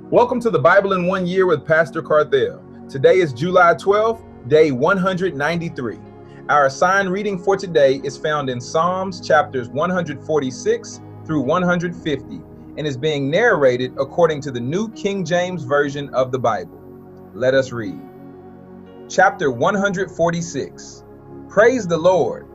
Welcome to the Bible in 1 Year with Pastor Carthel. Today is July 12th, day 193. Our assigned reading for today is found in Psalms chapters 146 through 150 and is being narrated according to the New King James Version of the Bible. Let us read. Chapter 146. Praise the Lord,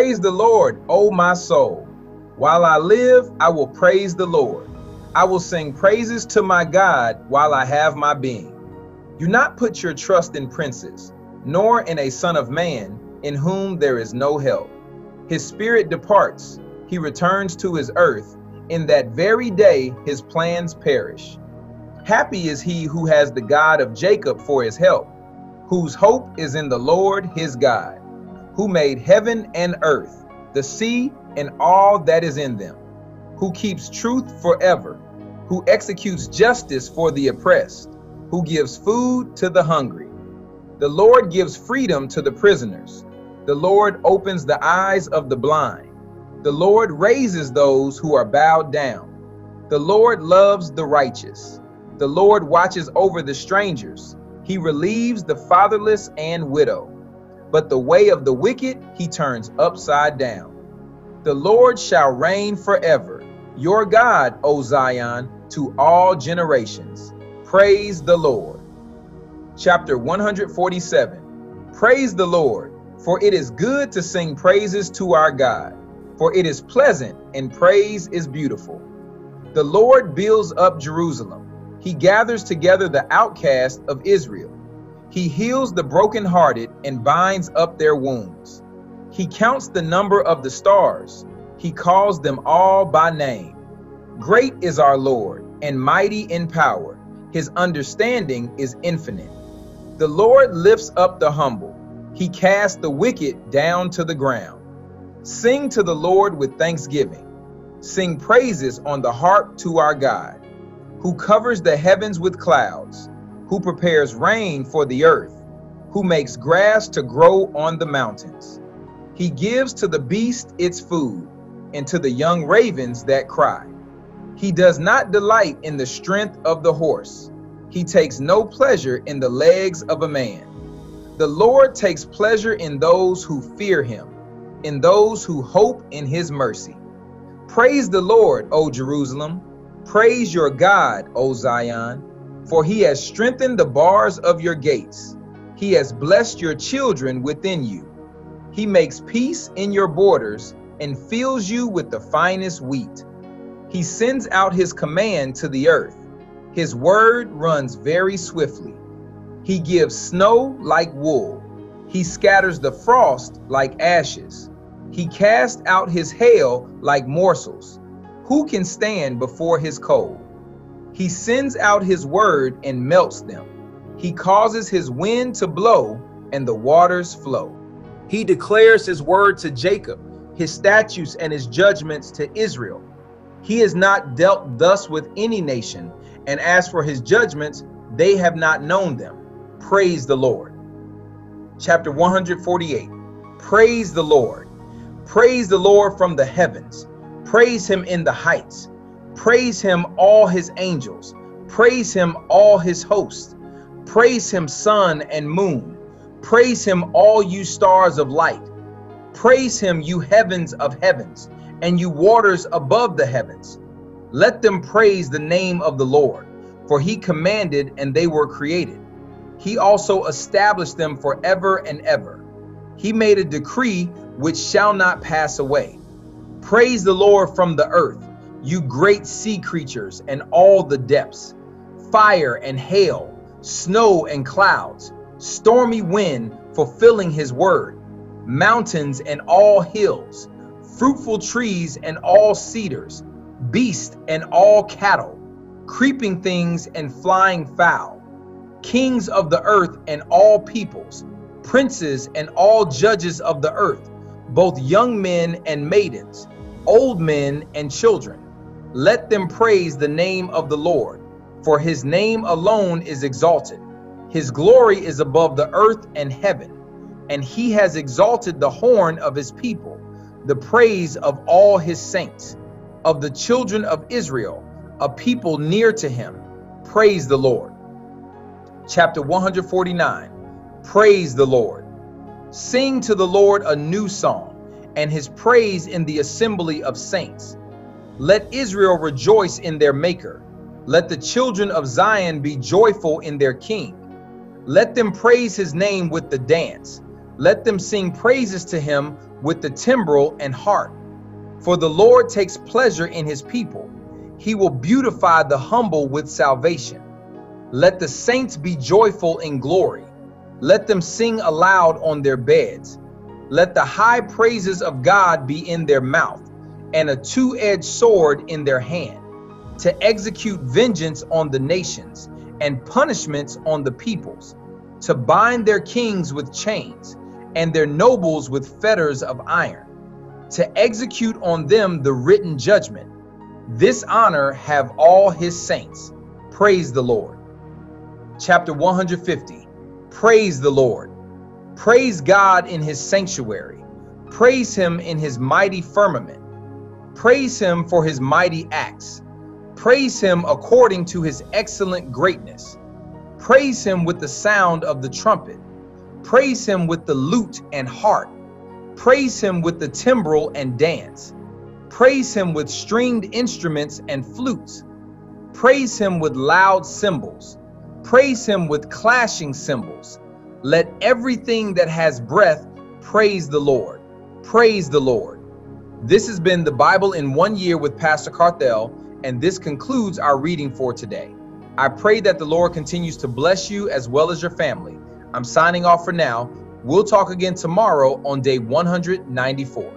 O my soul. While I live, I will praise the Lord. I will sing praises to my God while I have my being. Do not put your trust in princes, nor in a son of man, in whom there is no help. His spirit departs, he returns to his earth. In that very day his plans perish. Happy is he who has the God of Jacob for his help, whose hope is in the Lord his God, who made heaven and earth, the sea and all that is in them, who keeps truth forever, who executes justice for the oppressed, who gives food to the hungry. The Lord gives freedom to the prisoners. The Lord opens the eyes of the blind. The Lord raises those who are bowed down. The Lord loves the righteous. The Lord watches over the strangers. He relieves the fatherless and widow. But the way of the wicked he turns upside down. The Lord shall reign forever. Your God, O Zion, to all generations. Praise the Lord. Chapter 147. Praise the Lord, for it is good to sing praises to our God, for it is pleasant and praise is beautiful. The Lord builds up Jerusalem. He gathers together the outcast of Israel. He heals the brokenhearted and binds up their wounds. He counts the number of the stars. He calls them all by name. Great is our Lord, and mighty in power. His understanding is infinite. The Lord lifts up the humble. He casts the wicked down to the ground. Sing to the Lord with thanksgiving. Sing praises on the harp to our God, who covers the heavens with clouds, who prepares rain for the earth, who makes grass to grow on the mountains. He gives to the beast its food, and to the young ravens that cry. He does not delight in the strength of the horse. He takes no pleasure in the legs of a man. The Lord takes pleasure in those who fear him, in those who hope in his mercy. Praise the Lord, O Jerusalem. Praise your God, O Zion, for he has strengthened the bars of your gates. He has blessed your children within you. He makes peace in your borders and fills you with the finest wheat. He sends out his command to the earth. His word runs very swiftly. He gives snow like wool. He scatters the frost like ashes. He casts out his hail like morsels. Who can stand before his cold? He sends out his word and melts them. He causes his wind to blow and the waters flow. He declares his word to Jacob, his statutes and his judgments to Israel. He has not dealt thus with any nation, and as for his judgments, they have not known them. Praise the Lord. Chapter 148. Praise the Lord. Praise the Lord from the heavens. Praise him in the heights. Praise him, all his angels. Praise him, all his hosts. Praise him, sun and moon. Praise him, all you stars of light. Praise him, you heavens of heavens, and you waters above the heavens. Let them praise the name of the Lord, for he commanded and they were created. He also established them forever and ever. He made a decree which shall not pass away. Praise the Lord from the earth, you great sea creatures and all the depths, fire and hail, snow and clouds, stormy wind fulfilling his word, mountains and all hills, fruitful trees and all cedars, beasts and all cattle, creeping things and flying fowl, kings of the earth and all peoples, princes and all judges of the earth, both young men and maidens, old men and children. Let them praise the name of the Lord, for his name alone is exalted. His glory is above the earth and heaven, and he has exalted the horn of his people, the praise of all his saints, of the children of Israel, a people near to him. Praise the Lord. Chapter 149. Praise the Lord. Sing to the Lord a new song, and his praise in the assembly of saints. Let Israel rejoice in their Maker. Let the children of Zion be joyful in their King. Let them praise his name with the dance. Let them sing praises to him with the timbrel and harp. For the Lord takes pleasure in his people. He will beautify the humble with salvation. Let the saints be joyful in glory. Let them sing aloud on their beds. Let the high praises of God be in their mouth, and a two-edged sword in their hand, to execute vengeance on the nations and punishments on the peoples, to bind their kings with chains and their nobles with fetters of iron, to execute on them the written judgment. This honor have all his saints. Praise the Lord. Chapter 150. Praise the Lord. Praise God in his sanctuary. Praise him in his mighty firmament. Praise him for his mighty acts. Praise him according to his excellent greatness. Praise him with the sound of the trumpet. Praise him with the lute and harp. Praise him with the timbrel and dance. Praise him with stringed instruments and flutes. Praise him with loud cymbals. Praise him with clashing cymbals. Let everything that has breath praise the Lord. Praise the Lord. This has been the Bible in 1 year with Pastor Carthel, and this concludes our reading for today. I pray that the Lord continues to bless you as well as your family. I'm signing off for now. We'll talk again tomorrow on day 194.